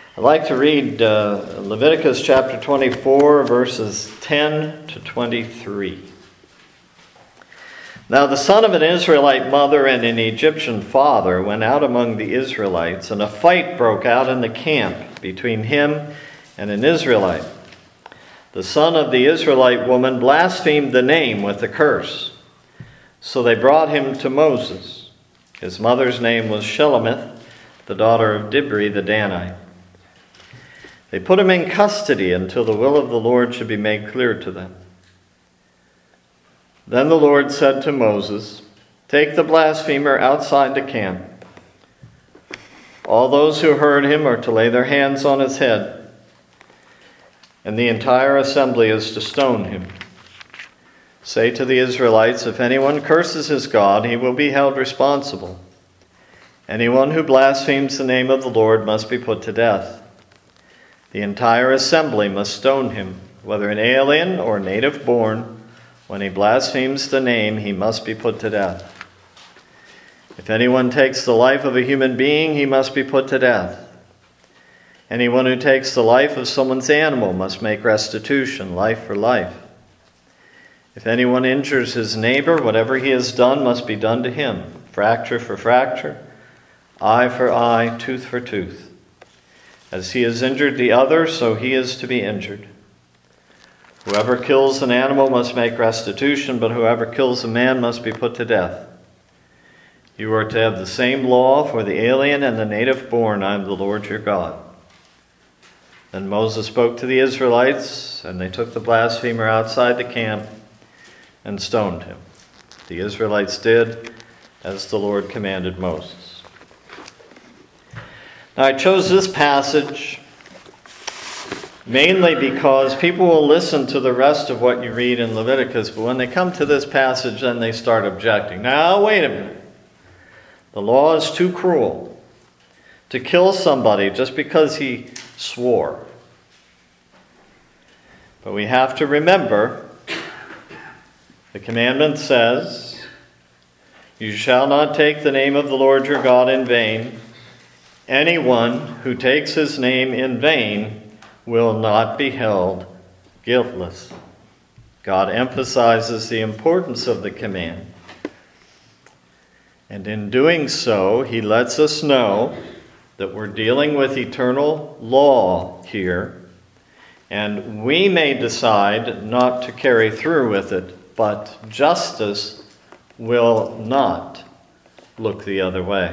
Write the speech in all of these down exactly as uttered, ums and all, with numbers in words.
I'd like to read uh, Leviticus chapter twenty-four, verses ten to twenty-three. Now the son of an Israelite mother and an Egyptian father went out among the Israelites, and a fight broke out in the camp between him and an Israelite. The son of the Israelite woman blasphemed the name with a curse. So they brought him to Moses. His mother's name was Shelomith, the daughter of Dibri the Danite. They put him in custody until the will of the Lord should be made clear to them. Then the Lord said to Moses, "Take the blasphemer outside the camp. All those who heard him are to lay their hands on his head, and the entire assembly is to stone him. Say to the Israelites, if anyone curses his God, he will be held responsible. Anyone who blasphemes the name of the Lord must be put to death. The entire assembly must stone him, whether an alien or native born. When he blasphemes the name, he must be put to death. If anyone takes the life of a human being, he must be put to death. Anyone who takes the life of someone's animal must make restitution, life for life. If anyone injures his neighbor, whatever he has done must be done to him, fracture for fracture, eye for eye, tooth for tooth. As he has injured the other, so he is to be injured. Whoever kills an animal must make restitution, but whoever kills a man must be put to death. You are to have the same law for the alien and the native born. I am the Lord your God." Then Moses spoke to the Israelites, and they took the blasphemer outside the camp and stoned him. The Israelites did as the Lord commanded Moses. Now I chose this passage mainly because people will listen to the rest of what you read in Leviticus, but when they come to this passage, then they start objecting. Now, wait a minute. The law is too cruel to kill somebody just because he swore. But we have to remember, the commandment says, "You shall not take the name of the Lord your God in vain. Anyone who takes his name in vain will not be held guiltless." God emphasizes the importance of the command. And in doing so, he lets us know that we're dealing with eternal law here, and we may decide not to carry through with it, but justice will not look the other way.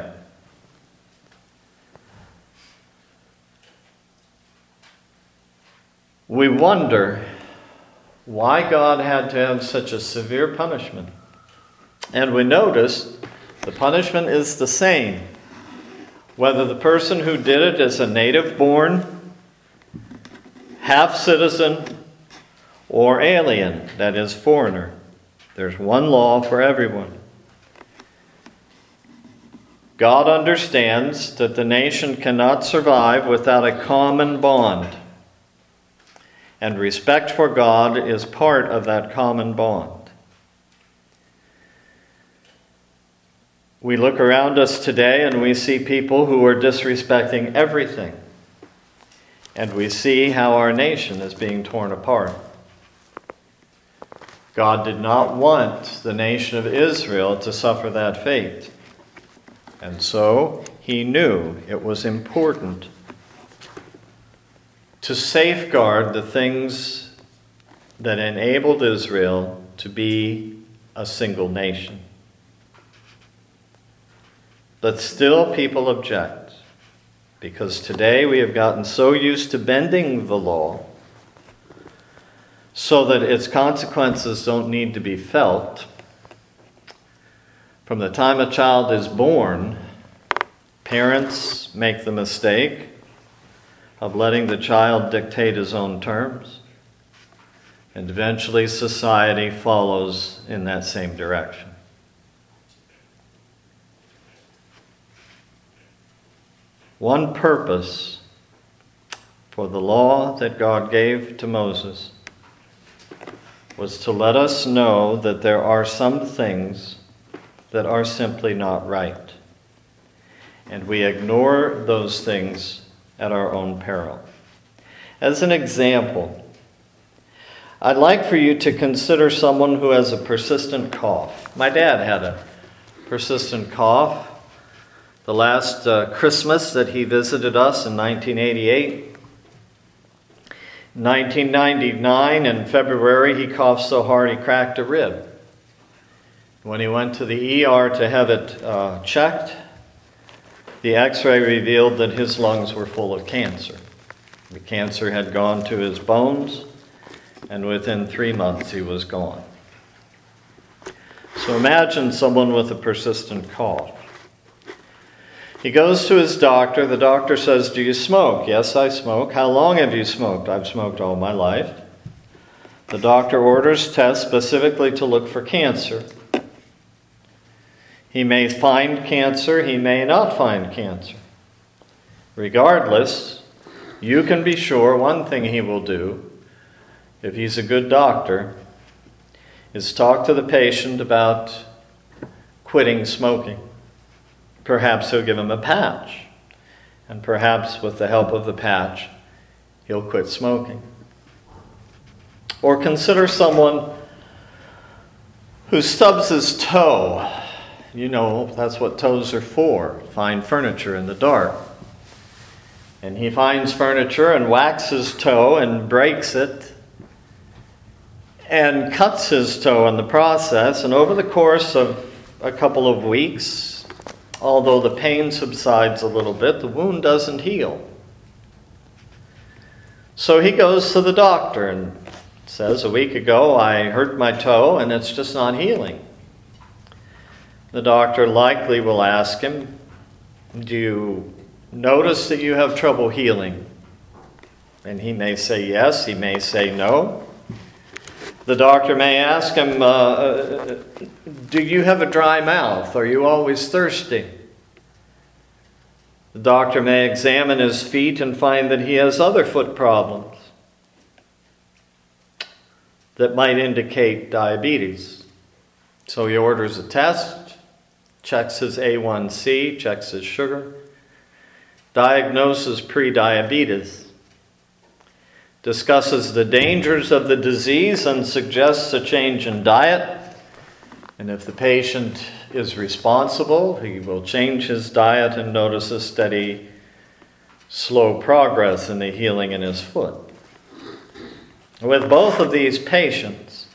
We wonder why God had to have such a severe punishment. And we notice the punishment is the same, whether the person who did it is a native-born, half-citizen, or alien, that is, foreigner. There's one law for everyone. God understands that the nation cannot survive without a common bond. And respect for God is part of that common bond. We look around us today and we see people who are disrespecting everything. And we see how our nation is being torn apart. God did not want the nation of Israel to suffer that fate. And so he knew it was important to safeguard the things that enabled Israel to be a single nation. But still people object, because today we have gotten so used to bending the law so that its consequences don't need to be felt. From the time a child is born, parents make the mistake of letting the child dictate his own terms, and eventually society follows in that same direction. One purpose for the law that God gave to Moses was to let us know that there are some things that are simply not right. And we ignore those things at our own peril. As an example, I'd like for you to consider someone who has a persistent cough. My dad had a persistent cough the last uh, Christmas that he visited us in nineteen eighty-eight. In nineteen ninety-nine, in February, he coughed so hard he cracked a rib. When he went to the E R to have it uh, checked, the x-ray revealed that his lungs were full of cancer. The cancer had gone to his bones, and within three months he was gone. So imagine someone with a persistent cough. He goes to his doctor. The doctor says, "Do you smoke?" "Yes, I smoke." "How long have you smoked?" "I've smoked all my life." The doctor orders tests specifically to look for cancer. He may find cancer, he may not find cancer. Regardless, you can be sure one thing he will do, if he's a good doctor, is talk to the patient about quitting smoking. Perhaps he'll give him a patch, and perhaps with the help of the patch, he'll quit smoking. Or consider someone who stubs his toe. You know, that's what toes are for, find furniture in the dark. And he finds furniture and whacks his toe and breaks it and cuts his toe in the process. And over the course of a couple of weeks, although the pain subsides a little bit, the wound doesn't heal. So he goes to the doctor and says, "A week ago I hurt my toe and it's just not healing." The doctor likely will ask him, "Do you notice that you have trouble healing?" And he may say yes, he may say no. The doctor may ask him, uh, "Do you have a dry mouth? Are you always thirsty?" The doctor may examine his feet and find that he has other foot problems that might indicate diabetes. So he orders a test, checks his A one C, checks his sugar, diagnoses pre-diabetes, discusses the dangers of the disease and suggests a change in diet. And if the patient is responsible, he will change his diet and notice a steady, slow progress in the healing in his foot. With both of these patients,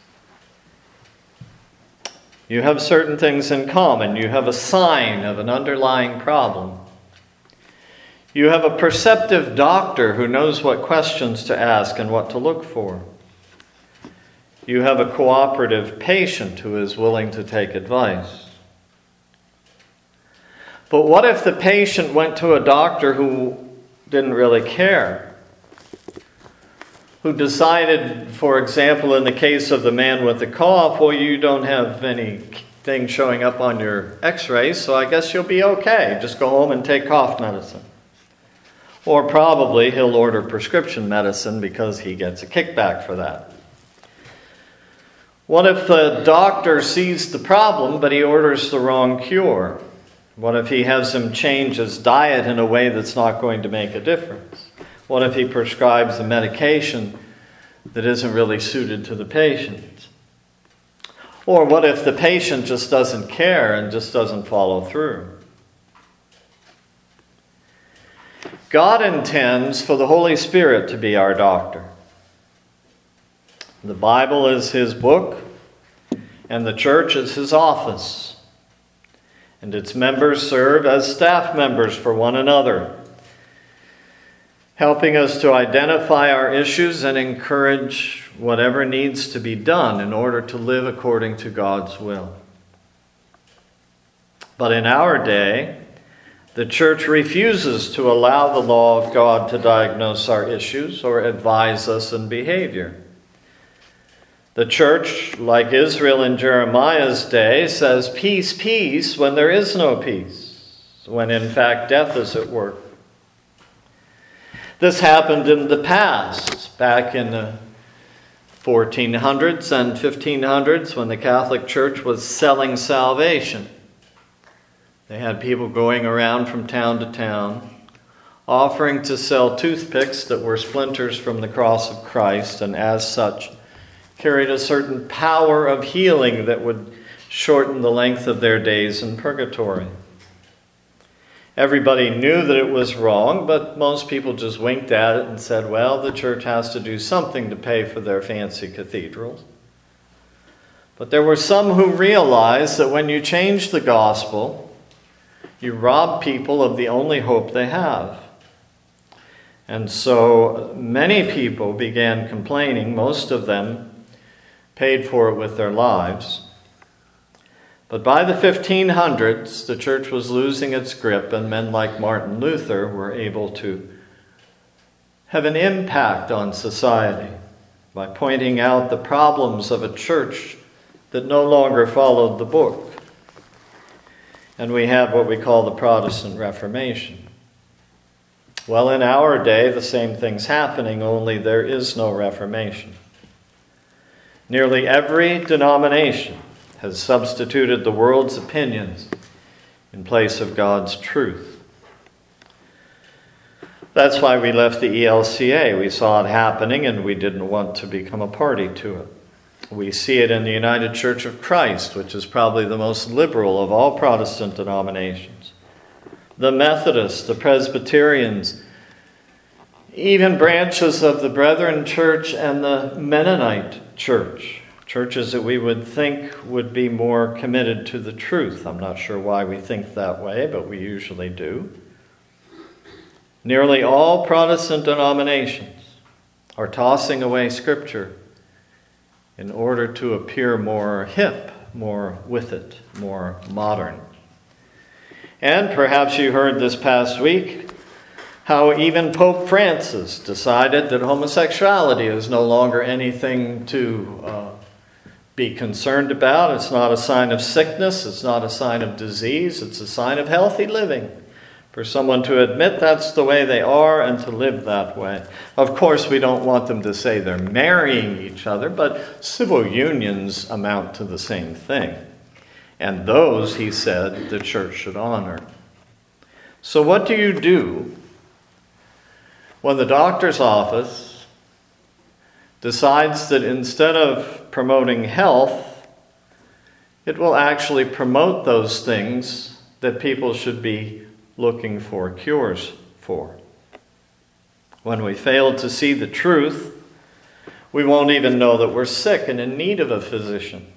you have certain things in common. You have a sign of an underlying problem. You have a perceptive doctor who knows what questions to ask and what to look for. You have a cooperative patient who is willing to take advice. But what if the patient went to a doctor who didn't really care? Who decided, for example, in the case of the man with the cough, well, you don't have anything showing up on your x-rays, so I guess you'll be okay. Just go home and take cough medicine. Or probably he'll order prescription medicine because he gets a kickback for that. What if the doctor sees the problem, but he orders the wrong cure? What if he has him change his diet in a way that's not going to make a difference? What if he prescribes a medication that isn't really suited to the patient? Or what if the patient just doesn't care and just doesn't follow through? God intends for the Holy Spirit to be our doctor. The Bible is his book, and the church is his office. And its members serve as staff members for one another, helping us to identify our issues and encourage whatever needs to be done in order to live according to God's will. But in our day, the church refuses to allow the law of God to diagnose our issues or advise us in behavior. The church, like Israel in Jeremiah's day, says peace, peace, when there is no peace, when in fact death is at work. This happened in the past, back in the fourteen hundreds and fifteen hundreds, when the Catholic Church was selling salvation. They had people going around from town to town, offering to sell toothpicks that were splinters from the cross of Christ, and as such carried a certain power of healing that would shorten the length of their days in purgatory. Everybody knew that it was wrong, but most people just winked at it and said, well, the church has to do something to pay for their fancy cathedrals. But there were some who realized that when you change the gospel, you rob people of the only hope they have. And so many people began complaining. Most of them paid for it with their lives. But by the fifteen hundreds, the church was losing its grip, and men like Martin Luther were able to have an impact on society by pointing out the problems of a church that no longer followed the book. And we have what we call the Protestant Reformation. Well, in our day, the same thing's happening, only there is no Reformation. Nearly every denomination has substituted the world's opinions in place of God's truth. That's why we left the E L C A. We saw it happening and we didn't want to become a party to it. We see it in the United Church of Christ, which is probably the most liberal of all Protestant denominations. The Methodists, the Presbyterians, even branches of the Brethren Church and the Mennonite Church. Churches that we would think would be more committed to the truth. I'm not sure why we think that way, but we usually do. Nearly all Protestant denominations are tossing away Scripture in order to appear more hip, more with it, more modern. And perhaps you heard this past week how even Pope Francis decided that homosexuality is no longer anything to uh, be concerned about. It's not a sign of sickness. It's not a sign of disease. It's a sign of healthy living. For someone to admit that's the way they are and to live that way. Of course, we don't want them to say they're marrying each other, but civil unions amount to the same thing. And those, he said, the church should honor. So what do you do when the doctor's office decides that instead of promoting health, it will actually promote those things that people should be looking for cures for? When we fail to see the truth, we won't even know that we're sick and in need of a physician.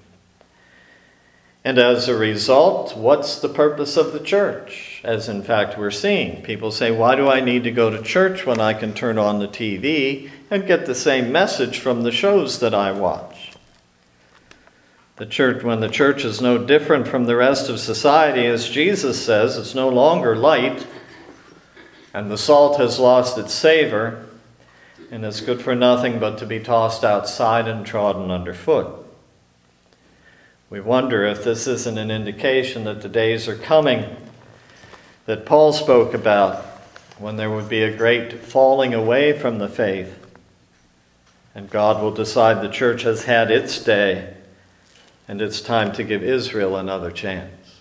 And as a result, what's the purpose of the church? As in fact we're seeing. People say, why do I need to go to church when I can turn on the T V and get the same message from the shows that I watch? The church, when the church is no different from the rest of society, as Jesus says, it's no longer light, and the salt has lost its savor, and it's good for nothing but to be tossed outside and trodden underfoot. We wonder if this isn't an indication that the days are coming that Paul spoke about, when there would be a great falling away from the faith, and God will decide the church has had its day, and it's time to give Israel another chance.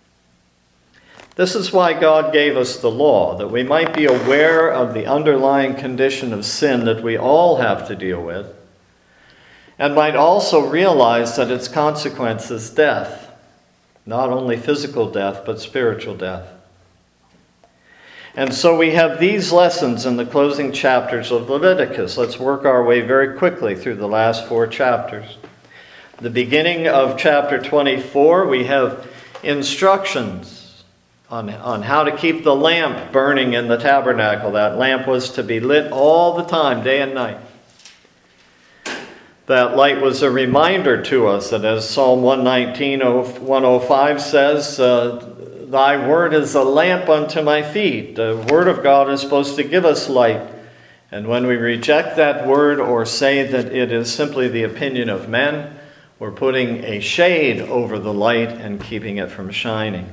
This is why God gave us the law, that we might be aware of the underlying condition of sin that we all have to deal with, and might also realize that its consequence is death, not only physical death, but spiritual death. And so we have these lessons in the closing chapters of Leviticus. Let's work our way very quickly through the last four chapters. The beginning of chapter twenty-four, we have instructions on, on how to keep the lamp burning in the tabernacle. That lamp was to be lit all the time, day and night. That light was a reminder to us that, as Psalm one nineteen, one oh five says, uh, thy word is a lamp unto my feet. The word of God is supposed to give us light. And when we reject that word or say that it is simply the opinion of men, we're putting a shade over the light and keeping it from shining.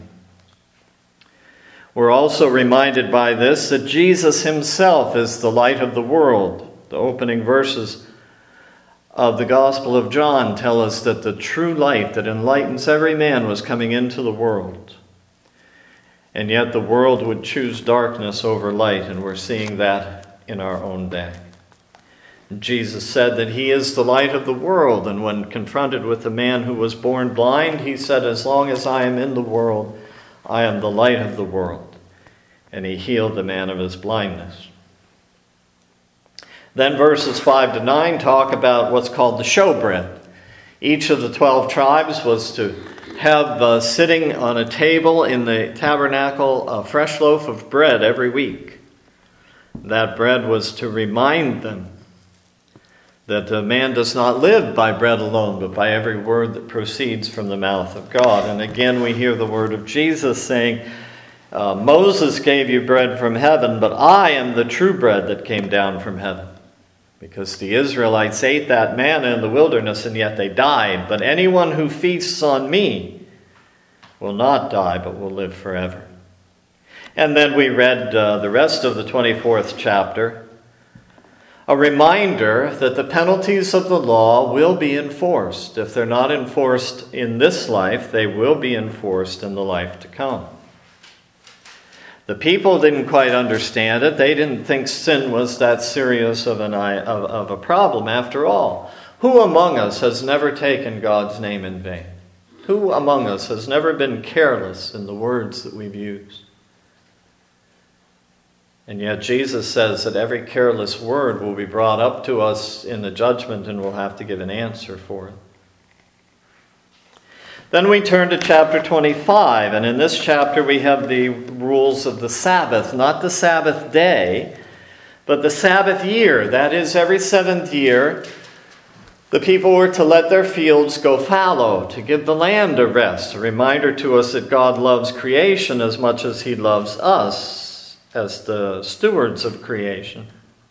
We're also reminded by this that Jesus himself is the light of the world. The opening verses of the Gospel of John tell us that the true light that enlightens every man was coming into the world. And yet the world would choose darkness over light, and we're seeing that in our own day. Jesus said that he is the light of the world, and when confronted with the man who was born blind, he said, as long as I am in the world, I am the light of the world. And he healed the man of his blindness. Then verses five to nine talk about what's called the showbread. Each of the twelve tribes was to have uh, sitting on a table in the tabernacle a fresh loaf of bread every week. That bread was to remind them that a man does not live by bread alone, but by every word that proceeds from the mouth of God. And again we hear the word of Jesus saying, uh, Moses gave you bread from heaven, but I am the true bread that came down from heaven. Because the Israelites ate that manna in the wilderness, and yet they died. But anyone who feasts on me will not die, but will live forever. And then we read uh, the rest of the twenty-fourth chapter, a reminder that the penalties of the law will be enforced. If they're not enforced in this life, they will be enforced in the life to come. The people didn't quite understand it. They didn't think sin was that serious of, an, of, of a problem after all. Who among us has never taken God's name in vain? Who among us has never been careless in the words that we've used? And yet Jesus says that every careless word will be brought up to us in the judgment, and we'll have to give an answer for it. Then we turn to chapter twenty-five, and in this chapter we have the rules of the Sabbath, not the Sabbath day, but the Sabbath year. That is, every seventh year, the people were to let their fields go fallow, to give the land a rest, a reminder to us that God loves creation as much as he loves us as the stewards of creation.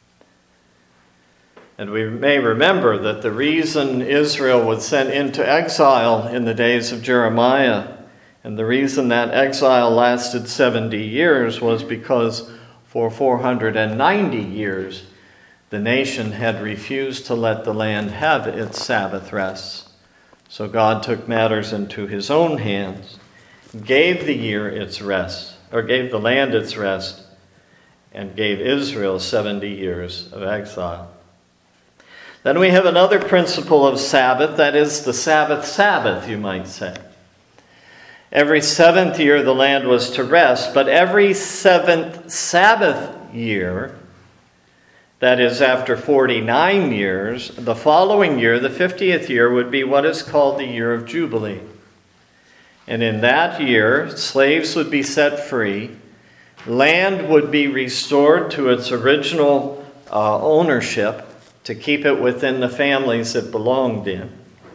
And we may remember that the reason Israel was sent into exile in the days of Jeremiah, and the reason that exile lasted seventy years, was because for four hundred ninety years the nation had refused to let the land have its Sabbath rests. So God took matters into his own hands, gave the year its rest, or gave the land its rest, and gave Israel seventy years of exile. Then we have another principle of Sabbath, that is the Sabbath Sabbath, you might say. Every seventh year the land was to rest, but every seventh Sabbath year, that is after forty-nine years, the following year, the fiftieth year, would be what is called the year of Jubilee. And in that year, slaves would be set free, land would be restored to its original uh, ownership, to keep it within the families it belonged in.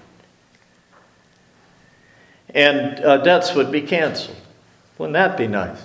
And uh, debts would be canceled. Wouldn't that be nice?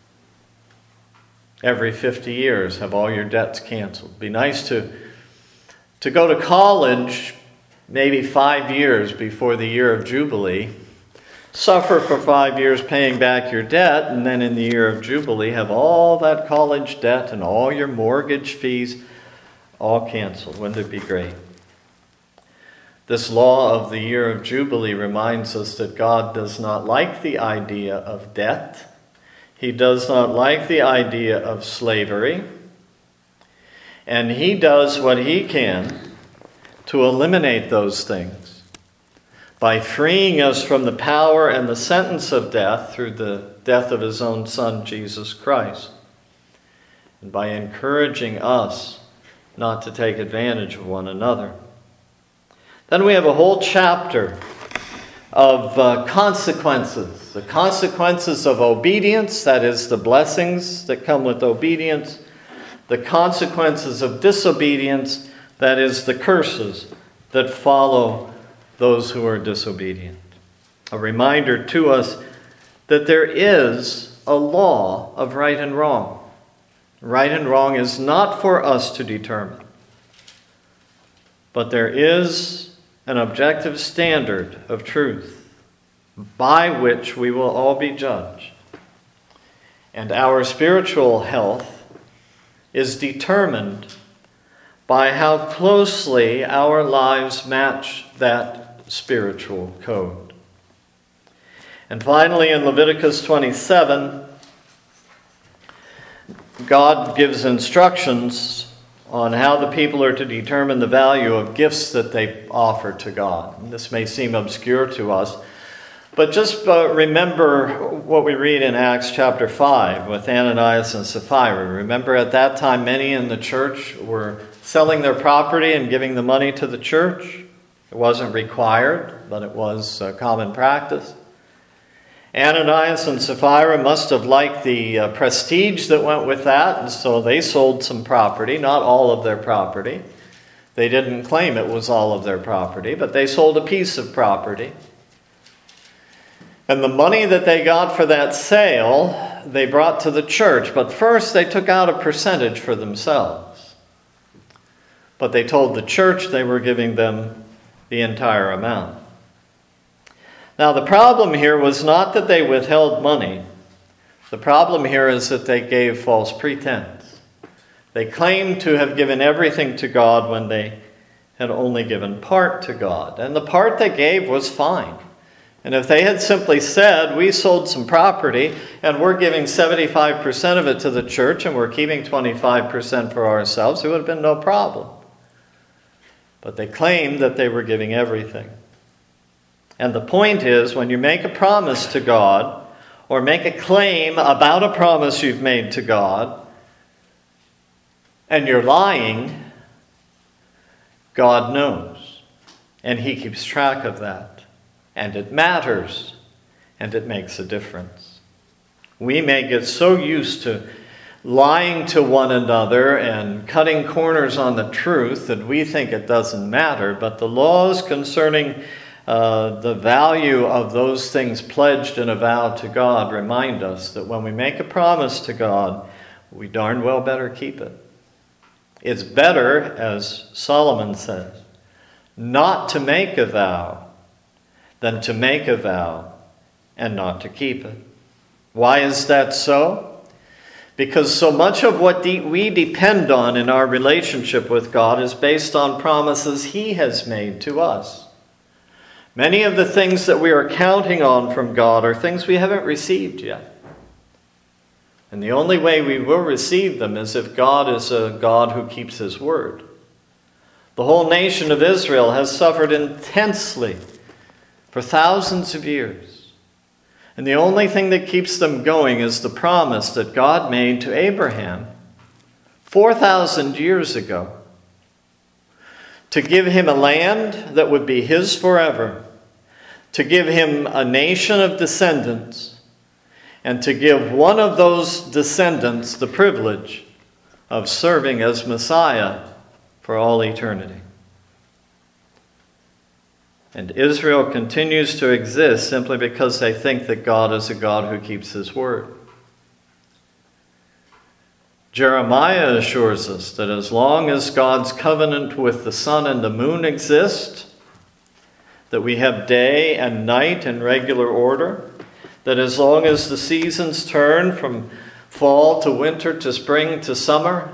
Every fifty years, have all your debts canceled. It'd be nice to, to go to college maybe five years before the year of Jubilee, suffer for five years paying back your debt, and then in the year of Jubilee have all that college debt and all your mortgage fees all canceled. Wouldn't it be great? This law of the year of Jubilee reminds us that God does not like the idea of debt. He does not like the idea of slavery. And he does what he can to eliminate those things by freeing us from the power and the sentence of death through the death of his own Son, Jesus Christ, and by encouraging us not to take advantage of one another. Then we have a whole chapter of uh, consequences. The consequences of obedience, that is the blessings that come with obedience. The consequences of disobedience, that is the curses that follow those who are disobedient. A reminder to us that there is a law of right and wrong. Right and wrong is not for us to determine. But there is an objective standard of truth by which we will all be judged. And our spiritual health is determined by how closely our lives match that spiritual code. And finally, in Leviticus twenty-seven, God gives instructions on how the people are to determine the value of gifts that they offer to God. And this may seem obscure to us, but just uh, remember what we read in Acts chapter five with Ananias and Sapphira. Remember, at that time many in the church were selling their property and giving the money to the church. It wasn't required, but it was uh, common practice. Ananias and Sapphira must have liked the uh, prestige that went with that, and so they sold some property, not all of their property. They didn't claim it was all of their property, but they sold a piece of property. And the money that they got for that sale, they brought to the church. But first, they took out a percentage for themselves. But they told the church they were giving them the entire amount. Now, the problem here was not that they withheld money. The problem here is that they gave false pretense. They claimed to have given everything to God when they had only given part to God. And the part they gave was fine. And if they had simply said, we sold some property and we're giving seventy-five percent of it to the church and we're keeping twenty-five percent for ourselves, it would have been no problem. But they claimed that they were giving everything. And the point is, when you make a promise to God or make a claim about a promise you've made to God and you're lying, God knows. And He keeps track of that. And it matters, and it makes a difference. We may get so used to lying to one another and cutting corners on the truth that we think it doesn't matter, but the laws concerning uh, the value of those things pledged in a vow to God remind us that when we make a promise to God, we darn well better keep it. It's better, as Solomon says, not to make a vow than to make a vow and not to keep it. Why is that so? Because so much of what de- we depend on in our relationship with God is based on promises He has made to us. Many of the things that we are counting on from God are things we haven't received yet. And the only way we will receive them is if God is a God who keeps His word. The whole nation of Israel has suffered intensely for thousands of years. And the only thing that keeps them going is the promise that God made to Abraham four thousand years ago to give him a land that would be his forever, to give him a nation of descendants, and to give one of those descendants the privilege of serving as Messiah for all eternity. And Israel continues to exist simply because they think that God is a God who keeps His word. Jeremiah assures us that as long as God's covenant with the sun and the moon exist, that we have day and night in regular order, that as long as the seasons turn from fall to winter to spring to summer,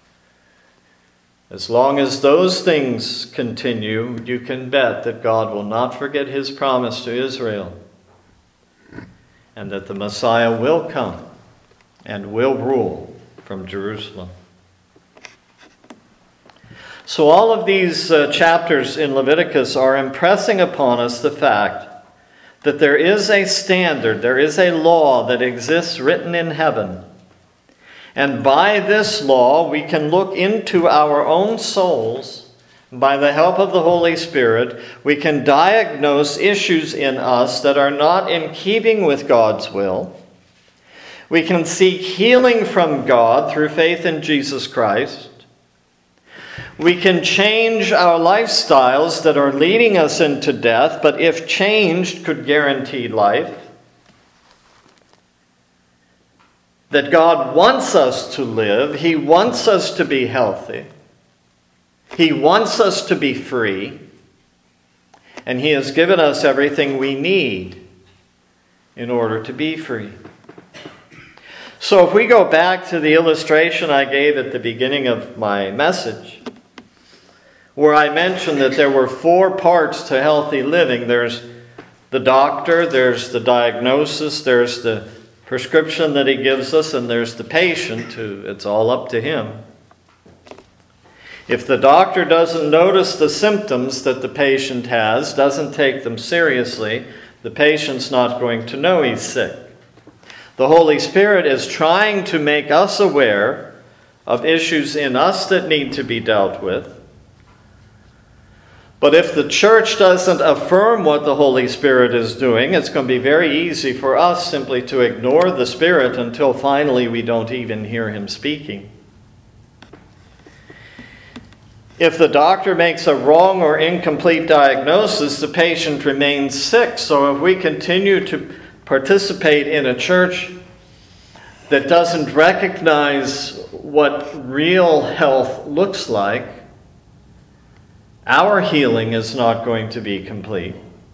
as long as those things continue, you can bet that God will not forget His promise to Israel, and that the Messiah will come and will rule from Jerusalem. So all of these uh, chapters in Leviticus are impressing upon us the fact that there is a standard, there is a law that exists written in heaven. And by this law, we can look into our own souls. By the help of the Holy Spirit, we can diagnose issues in us that are not in keeping with God's will. We can seek healing from God through faith in Jesus Christ. We can change our lifestyles that are leading us into death, but if changed, could guarantee life. That God wants us to live. He wants us to be healthy. He wants us to be free. And He has given us everything we need in order to be free. So if we go back to the illustration I gave at the beginning of my message, where I mentioned that there were four parts to healthy living. There's the doctor, there's the diagnosis, there's the prescription that he gives us, and there's the patient who it's all up to him. If the doctor doesn't notice the symptoms that the patient has, doesn't take them seriously, the patient's not going to know he's sick. The Holy Spirit is trying to make us aware of issues in us that need to be dealt with. But if the church doesn't affirm what the Holy Spirit is doing, it's going to be very easy for us simply to ignore the Spirit until finally we don't even hear him speaking. If the doctor makes a wrong or incomplete diagnosis, the patient remains sick. So if we continue to participate in a church that doesn't recognize what real health looks like, our healing is not going to be complete.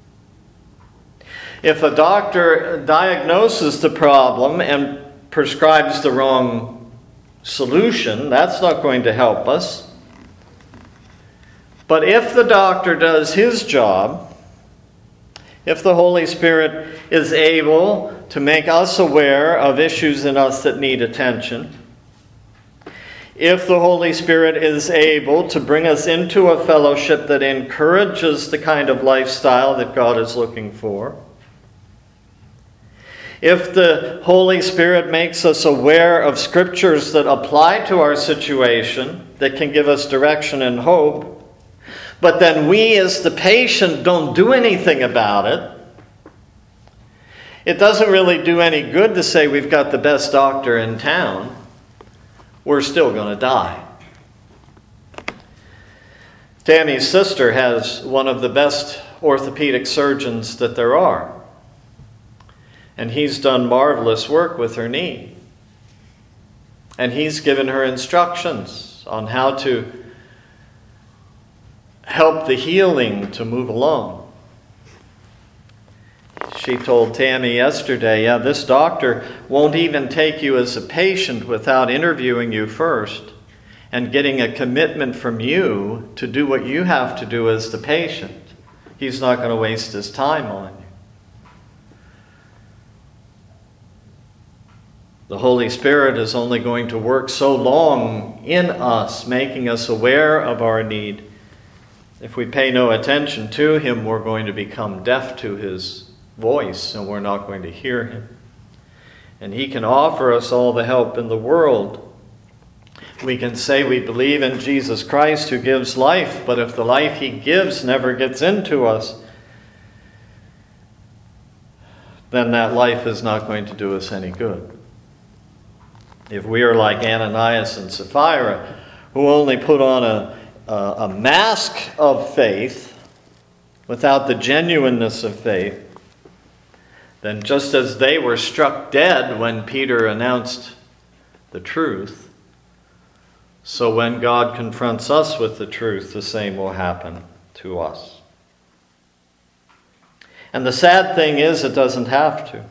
If a doctor diagnoses the problem and prescribes the wrong solution, that's not going to help us. But if the doctor does his job, if the Holy Spirit is able to make us aware of issues in us that need attention, if the Holy Spirit is able to bring us into a fellowship that encourages the kind of lifestyle that God is looking for, if the Holy Spirit makes us aware of scriptures that apply to our situation, that can give us direction and hope, but then we as the patient don't do anything about it, it doesn't really do any good to say we've got the best doctor in town. We're still going to die. Tammy's sister has one of the best orthopedic surgeons that there are. And he's done marvelous work with her knee. And he's given her instructions on how to help the healing to move along. She told Tammy yesterday, yeah, this doctor won't even take you as a patient without interviewing you first and getting a commitment from you to do what you have to do as the patient. He's not going to waste his time on you. The Holy Spirit is only going to work so long in us, making us aware of our need. If we pay no attention to him, we're going to become deaf to his voice, and we're not going to hear him. And he can offer us all the help in the world. We can say we believe in Jesus Christ who gives life, but if the life he gives never gets into us, then that life is not going to do us any good. If we are like Ananias and Sapphira, who only put on a, a, a mask of faith without the genuineness of faith, then just as they were struck dead when Peter announced the truth, so when God confronts us with the truth, the same will happen to us. And the sad thing is, it doesn't have to.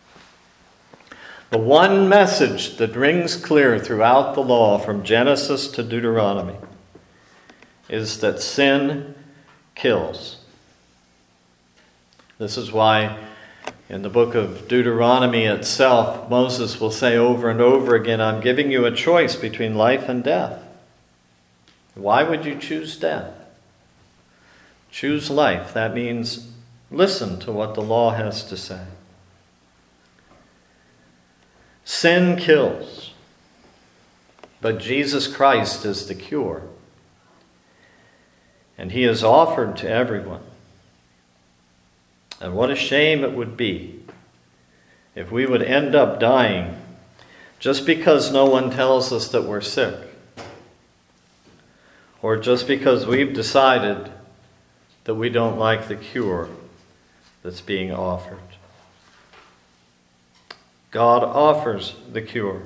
The one message that rings clear throughout the law, from Genesis to Deuteronomy, is that sin kills. This is why in the book of Deuteronomy itself, Moses will say over and over again, I'm giving you a choice between life and death. Why would you choose death? Choose life. That means listen to what the law has to say. Sin kills, but Jesus Christ is the cure. And he is offered to everyone. And what a shame it would be if we would end up dying just because no one tells us that we're sick, or just because we've decided that we don't like the cure that's being offered. God offers the cure.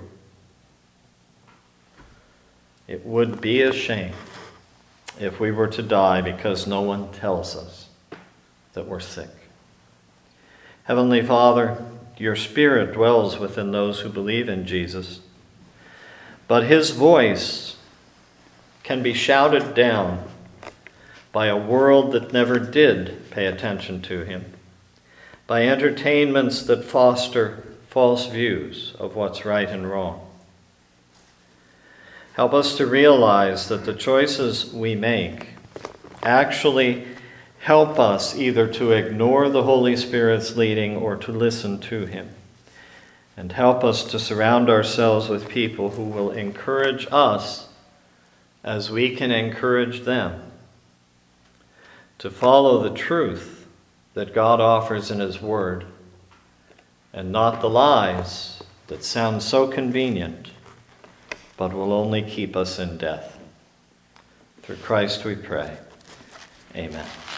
It would be a shame if we were to die because no one tells us that we're sick. Heavenly Father, your Spirit dwells within those who believe in Jesus, but his voice can be shouted down by a world that never did pay attention to him, by entertainments that foster false views of what's right and wrong. Help us to realize that the choices we make actually help us either to ignore the Holy Spirit's leading or to listen to him. And help us to surround ourselves with people who will encourage us as we can encourage them to follow the truth that God offers in his word and not the lies that sound so convenient but will only keep us in death. Through Christ we pray. Amen.